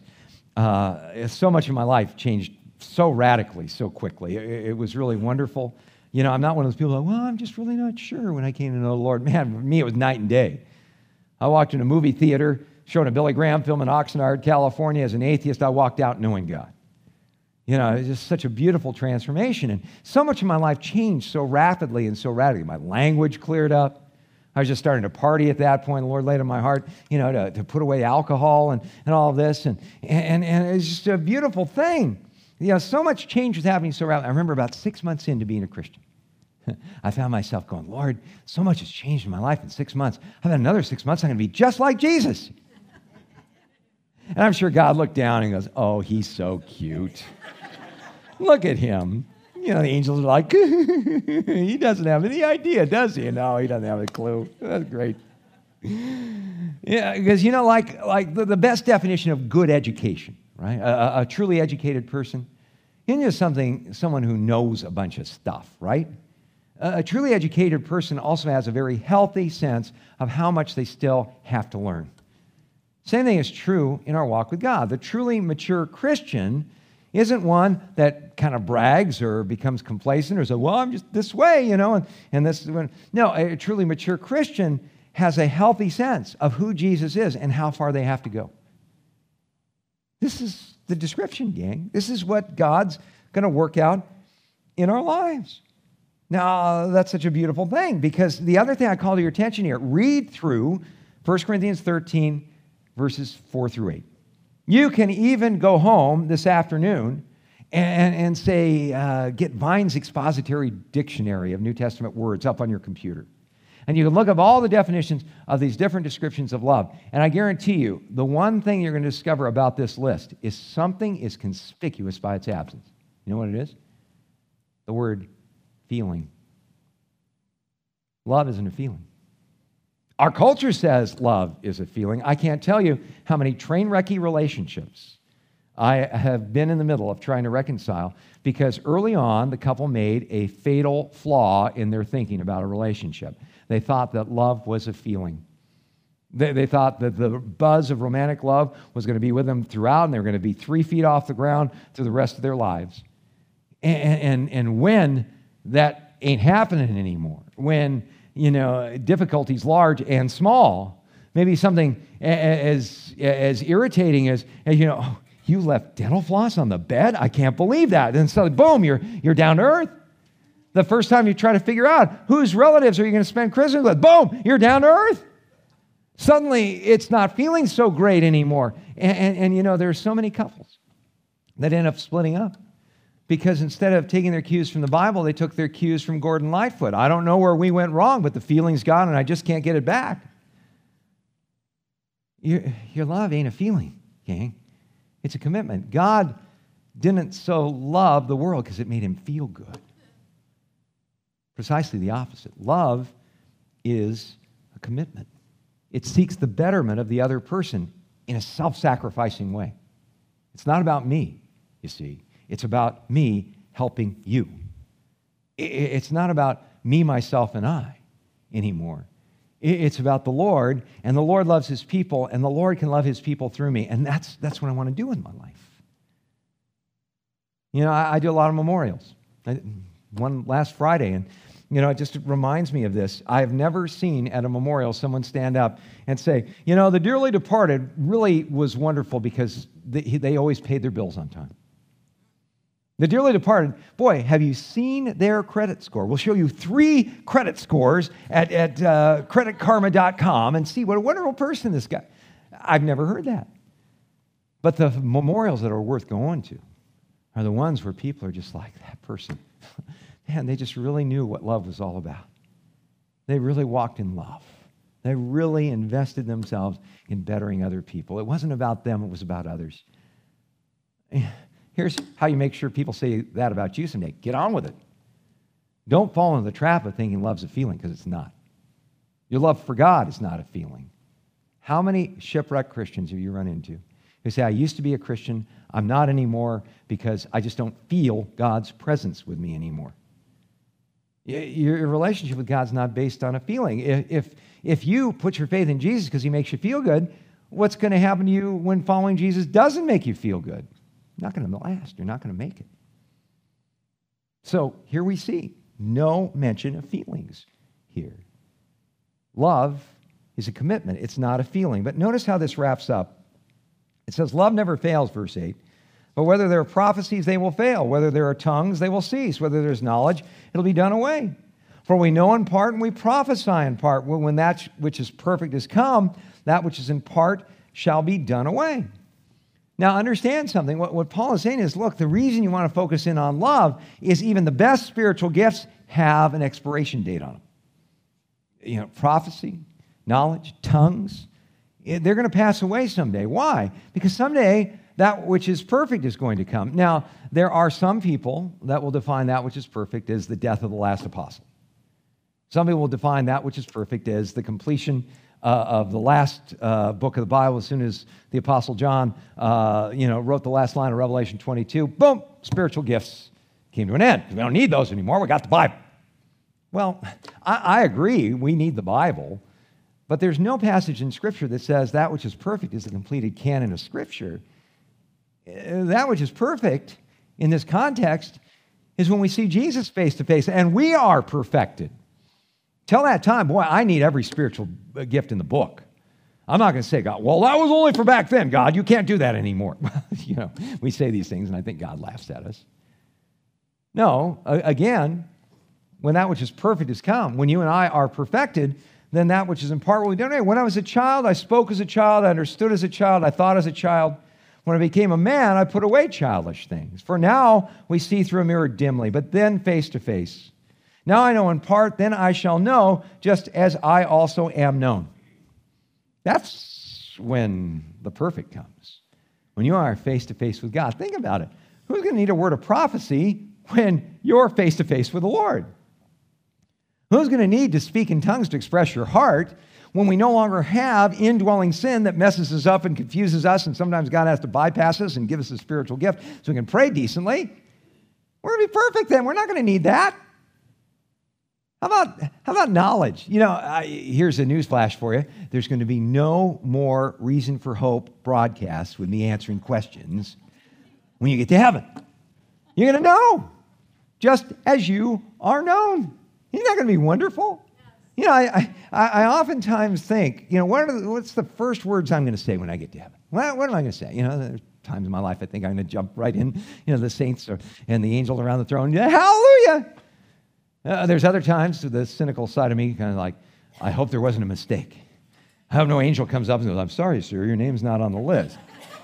so much of my life changed so radically, so quickly. It was really wonderful. You know, I'm not one of those people like, well, I'm just really not sure when I came to know the Lord. Man, for me, it was night and day. I walked in a movie theater showing a Billy Graham film in Oxnard, California. As an atheist, I walked out knowing God. You know, it was just such a beautiful transformation. And so much of my life changed so rapidly and so radically. My language cleared up. I was just starting to party at that point. The Lord laid on my heart, you know, to put away alcohol and all of this. And it's just a beautiful thing. You know, so much change was happening so rapidly. I remember about 6 months into being a Christian, I found myself going, Lord, so much has changed in my life in 6 months. I've had another 6 months, I'm going to be just like Jesus. And I'm sure God looked down and goes, oh, he's so cute. Look at him. You know, the angels are like, he doesn't have any idea, does he? No, he doesn't have a clue. That's great. Yeah, because, you know, like the best definition of good education, right? A truly educated person isn't just someone who knows a bunch of stuff, right? A truly educated person also has a very healthy sense of how much they still have to learn. Same thing is true in our walk with God. The truly mature Christian isn't one that kind of brags or becomes complacent or says, well, I'm just this way, you know, and this is when. No, a truly mature Christian has a healthy sense of who Jesus is and how far they have to go. This is the description, gang. This is what God's going to work out in our lives. Now, that's such a beautiful thing because the other thing I call to your attention here, read through 1 Corinthians 13, verses 4 through 8. You can even go home this afternoon and say, get Vine's Expository Dictionary of New Testament words up on your computer. And you can look up all the definitions of these different descriptions of love. And I guarantee you, the one thing you're going to discover about this list is something is conspicuous by its absence. You know what it is? The word feeling. Love isn't a feeling. Our culture says love is a feeling. I can't tell you how many train-wrecky relationships I have been in the middle of trying to reconcile because early on, the couple made a fatal flaw in their thinking about a relationship. They thought that love was a feeling. They thought that the buzz of romantic love was going to be with them throughout, and they were going to be 3 feet off the ground through the rest of their lives. And when that ain't happening anymore, when you know, difficulties large and small. Maybe something as irritating as you know, oh, you left dental floss on the bed? I can't believe that. And so, boom, you're down to earth. The first time you try to figure out whose relatives are you going to spend Christmas with, boom, you're down to earth. Suddenly, it's not feeling so great anymore. And you know, there's so many couples that end up splitting up. Because instead of taking their cues from the Bible, they took their cues from Gordon Lightfoot. I don't know where we went wrong, but the feeling's gone and I just can't get it back. Your love ain't a feeling, gang. It's a commitment. God didn't so love the world because it made him feel good. Precisely the opposite. Love is a commitment. It seeks the betterment of the other person in a self-sacrificing way. It's not about me, you see. It's about me helping you. It's not about me, myself, and I anymore. It's about the Lord, and the Lord loves his people, and the Lord can love his people through me. And that's what I want to do in my life. I do a lot of memorials. One last Friday, and it just reminds me of this. I have never seen at a memorial someone stand up and say, the dearly departed really was wonderful because they always paid their bills on time. The dearly departed, boy, have you seen their credit score? We'll show you 3 credit scores at creditkarma.com and see what a wonderful person this guy. I've never heard that. But the memorials that are worth going to are the ones where people are just like, that person, man, they just really knew what love was all about. They really walked in love. They really invested themselves in bettering other people. It wasn't about them, it was about others. Here's how you make sure people say that about you someday. Get on with it. Don't fall into the trap of thinking love's a feeling, because it's not. Your love for God is not a feeling. How many shipwrecked Christians have you run into who say, I used to be a Christian, I'm not anymore because I just don't feel God's presence with me anymore? Your relationship with God's not based on a feeling. If you put your faith in Jesus because he makes you feel good, what's going to happen to you when following Jesus doesn't make you feel good? You're not going to last. You're not going to make it. So here we see no mention of feelings here. Love is a commitment. It's not a feeling. But notice how this wraps up. It says, love never fails, verse 8. But whether there are prophecies, they will fail. Whether there are tongues, they will cease. Whether there's knowledge, it'll be done away. For we know in part and we prophesy in part. When that which is perfect is come, that which is in part shall be done away. Now, understand something. What Paul is saying is, look, the reason you want to focus in on love is even the best spiritual gifts have an expiration date on them. Prophecy, knowledge, tongues, they're going to pass away someday. Why? Because someday that which is perfect is going to come. Now, there are some people that will define that which is perfect as the death of the last apostle. Some people will define that which is perfect as the completion of the last book of the Bible. As soon as the Apostle John, wrote the last line of Revelation 22, boom, spiritual gifts came to an end. We don't need those anymore. We got the Bible. Well, I agree. We need the Bible. But there's no passage in Scripture that says that which is perfect is the completed canon of Scripture. That which is perfect in this context is when we see Jesus face to face, and we are perfected. Till that time, boy, I need every spiritual gift in the book. I'm not going to say, God, well, that was only for back then, God. You can't do that anymore. We say these things, and I think God laughs at us. No, again, when that which is perfect has come, when you and I are perfected, then that which is in part will be done. When I was a child, I spoke as a child, I understood as a child, I thought as a child. When I became a man, I put away childish things. For now we see through a mirror dimly, but then face to face. Now I know in part, then I shall know, just as I also am known. That's when the perfect comes. When you are face to face with God. Think about it. Who's going to need a word of prophecy when you're face to face with the Lord? Who's going to need to speak in tongues to express your heart when we no longer have indwelling sin that messes us up and confuses us, and sometimes God has to bypass us and give us a spiritual gift so we can pray decently? We're going to be perfect then. We're not going to need that. How about knowledge? Here's a news flash for you. There's going to be no more Reason for Hope broadcasts with me answering questions when you get to heaven. You're going to know, just as you are known. Isn't that going to be wonderful? I oftentimes think, what's the first words I'm going to say when I get to heaven? What am I going to say? There's times in my life I think I'm going to jump right in, the saints and the angels around the throne. Yeah, hallelujah! There's other times, the cynical side of me, kind of like, I hope there wasn't a mistake. I hope no angel comes up and goes, I'm sorry, sir, your name's not on the list.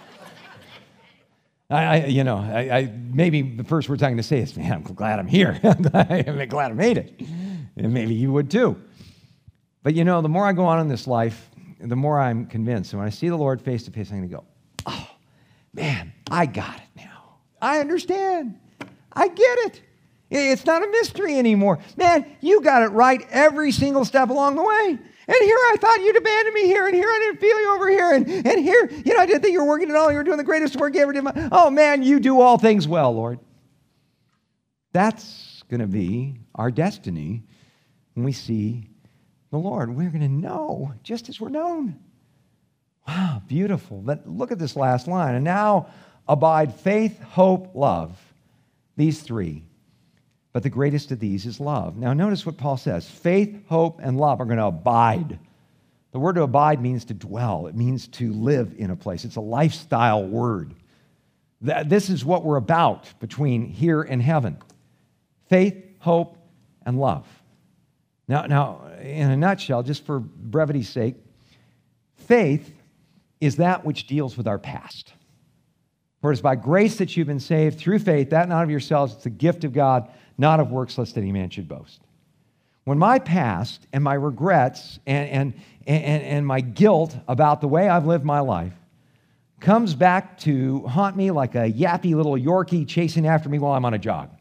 Maybe the first words I'm going to say is, man, I'm glad I'm here. I'm glad I made it. And maybe you would too. But the more I go on in this life, the more I'm convinced. And when I see the Lord face to face, I'm going to go, oh, man, I got it now. I understand. I get it. It's not a mystery anymore. Man, you got it right every single step along the way. And here I thought you'd abandon me here, and here I didn't feel you over here, and here, I didn't think you were working at all. You were doing the greatest work you ever did. Oh, man, you do all things well, Lord. That's going to be our destiny when we see the Lord, we're going to know just as we're known. Wow, beautiful. But look at this last line. And now abide faith, hope, love. These three. But the greatest of these is love. Now notice what Paul says. Faith, hope, and love are going to abide. The word to abide means to dwell. It means to live in a place. It's a lifestyle word. This is what we're about between here and heaven. Faith, hope, and love. Now, in a nutshell, just for brevity's sake, faith is that which deals with our past. For it is by grace that you've been saved through faith, that not of yourselves, it's a gift of God, not of works, lest any man should boast. When my past and my regrets and my guilt about the way I've lived my life comes back to haunt me like a yappy little Yorkie chasing after me while I'm on a jog,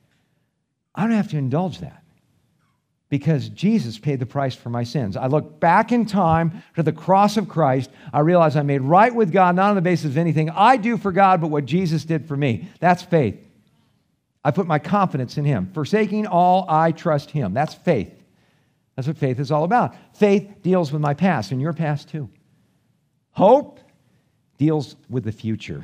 I don't have to indulge that because Jesus paid the price for my sins. I look back in time to the cross of Christ. I realize I'm made right with God, not on the basis of anything I do for God, but what Jesus did for me. That's faith. I put my confidence in Him. Forsaking all, I trust Him. That's faith. That's what faith is all about. Faith deals with my past and your past too. Hope deals with the future.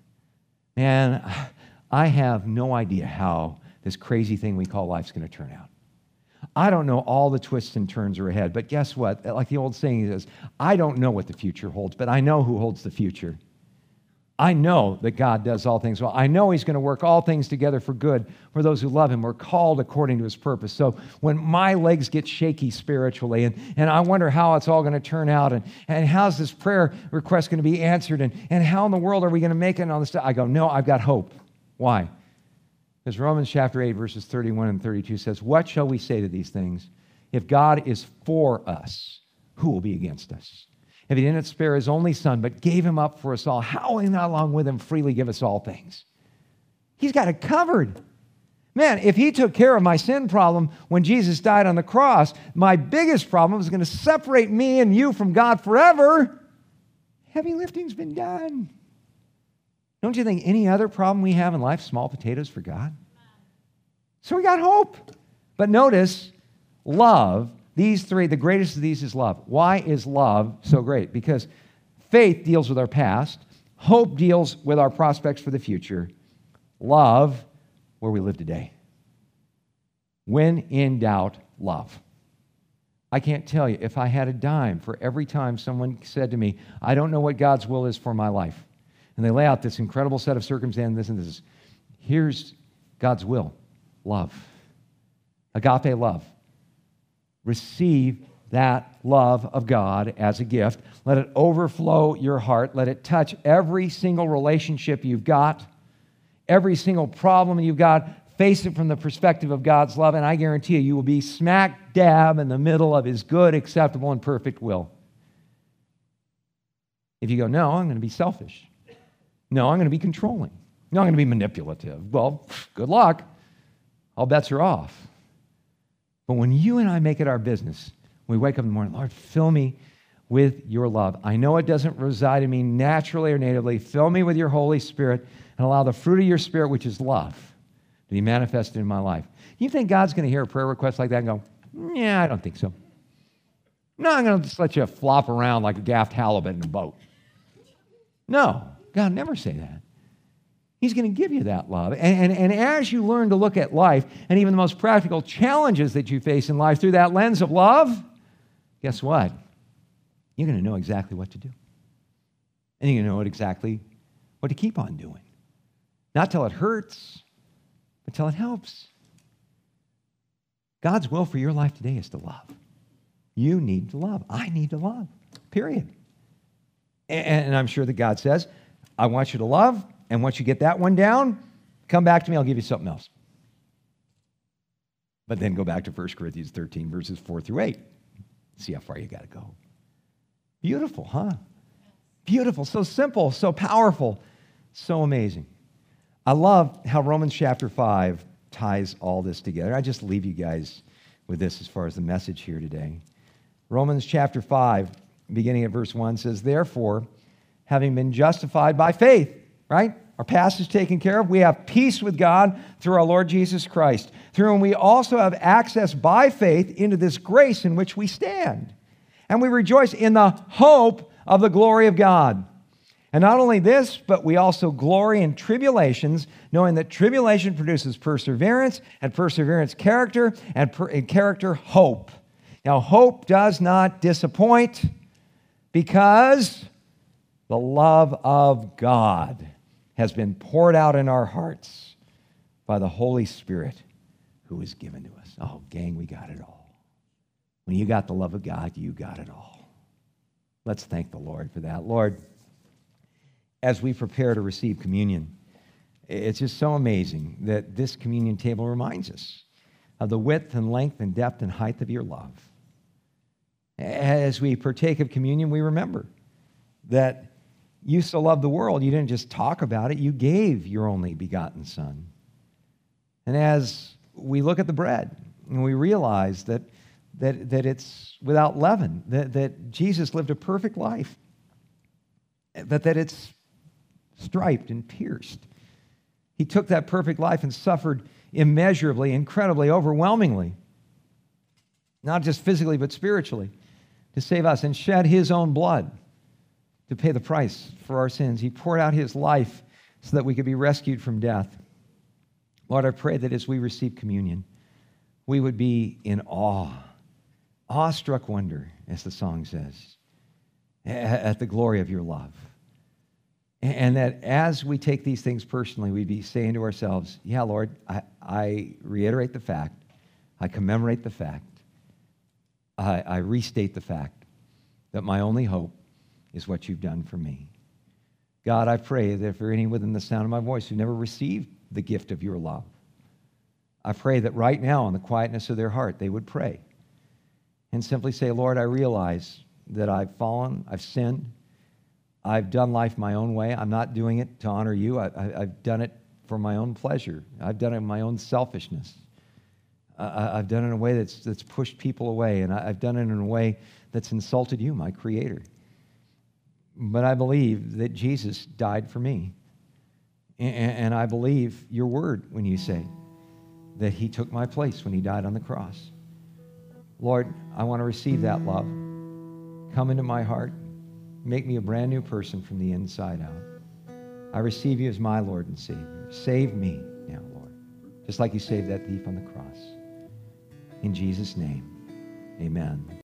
Man, I have no idea how this crazy thing we call life is going to turn out. I don't know all the twists and turns are ahead, but guess what? Like the old saying is, I don't know what the future holds, but I know who holds the future. I know that God does all things well. I know He's going to work all things together for good for those who love Him. We're called according to His purpose. So when my legs get shaky spiritually and I wonder how it's all going to turn out and how's this prayer request going to be answered and how in the world are we going to make it on this stuff, I go, no, I've got hope. Why? Because Romans chapter 8, verses 31 and 32 says, what shall we say to these things? If God is for us, who will be against us? If He didn't spare His only Son, but gave Him up for us all, how will He not along with Him freely give us all things? He's got it covered. Man, if He took care of my sin problem when Jesus died on the cross, my biggest problem was going to separate me and you from God forever. Heavy lifting's been done. Don't you think any other problem we have in life, small potatoes for God? So we got hope. But notice, love, these three, the greatest of these is love. Why is love so great? Because faith deals with our past. Hope deals with our prospects for the future. Love, where we live today. When in doubt, love. I can't tell you, if I had a dime for every time someone said to me, I don't know what God's will is for my life, and they lay out this incredible set of circumstances, this and this. Here's God's will. Love. Agape love. Receive that love of God as a gift. Let it overflow your heart. Let it touch every single relationship you've got, every single problem you've got. Face it from the perspective of God's love, and I guarantee you, you will be smack dab in the middle of His good, acceptable, and perfect will. If you go, no, I'm going to be selfish. No, I'm going to be controlling. No, I'm going to be manipulative. Well, good luck. All bets are off. But when you and I make it our business, we wake up in the morning, Lord, fill me with your love. I know it doesn't reside in me naturally or natively. Fill me with your Holy Spirit and allow the fruit of your Spirit, which is love, to be manifested in my life. You think God's going to hear a prayer request like that and go, yeah, I don't think so. No, I'm going to just let you flop around like a gaffed halibut in a boat. No. God never say that. He's going to give you that love. And as you learn to look at life and even the most practical challenges that you face in life through that lens of love, guess what? You're going to know exactly what to do. And you're going to know exactly what to keep on doing. Not till it hurts, but till it helps. God's will for your life today is to love. You need to love. I need to love, period. And I'm sure that God says, I want you to love, and once you get that one down, come back to me, I'll give you something else. But then go back to 1 Corinthians 13, verses 4 through 8. See how far you got to go. Beautiful, huh? Beautiful, so simple, so powerful, so amazing. I love how Romans chapter 5 ties all this together. I just leave you guys with this as far as the message here today. Romans chapter 5, beginning at verse 1, says, therefore, having been justified by faith, right? Our past is taken care of. We have peace with God through our Lord Jesus Christ, through whom we also have access by faith into this grace in which we stand. And we rejoice in the hope of the glory of God. And not only this, but we also glory in tribulations, knowing that tribulation produces perseverance, and perseverance character, and character hope. Now, hope does not disappoint because the love of God has been poured out in our hearts by the Holy Spirit who is given to us. Oh, gang, we got it all. When you got the love of God, you got it all. Let's thank the Lord for that. Lord, as we prepare to receive communion, it's just so amazing that this communion table reminds us of the width and length and depth and height of your love. As we partake of communion, we remember that you so loved the world, you didn't just talk about it, you gave your only begotten Son. And as we look at the bread and we realize that it's without leaven, that Jesus lived a perfect life, but that it's striped and pierced. He took that perfect life and suffered immeasurably, incredibly, overwhelmingly, not just physically, but spiritually, to save us, and shed his own blood to pay the price for our sins. He poured out his life so that we could be rescued from death. Lord, I pray that as we receive communion, we would be in awe, awestruck wonder, as the song says, at the glory of your love. And that as we take these things personally, we'd be saying to ourselves, yeah, Lord, I reiterate the fact, I commemorate the fact, I restate the fact that my only hope is what you've done for me. God, I pray that if there are any within the sound of my voice who never received the gift of your love, I pray that right now in the quietness of their heart, they would pray and simply say, Lord, I realize that I've fallen, I've sinned, I've done life my own way. I'm not doing it to honor you. I've done it for my own pleasure. I've done it in my own selfishness. I've done it in a way that's pushed people away, and I've done it in a way that's insulted you, my Creator. But I believe that Jesus died for me. And I believe your word when you say that he took my place when he died on the cross. Lord, I want to receive that love. Come into my heart. Make me a brand new person from the inside out. I receive you as my Lord and Savior. Save me now, Lord, just like you saved that thief on the cross. In Jesus' name, amen.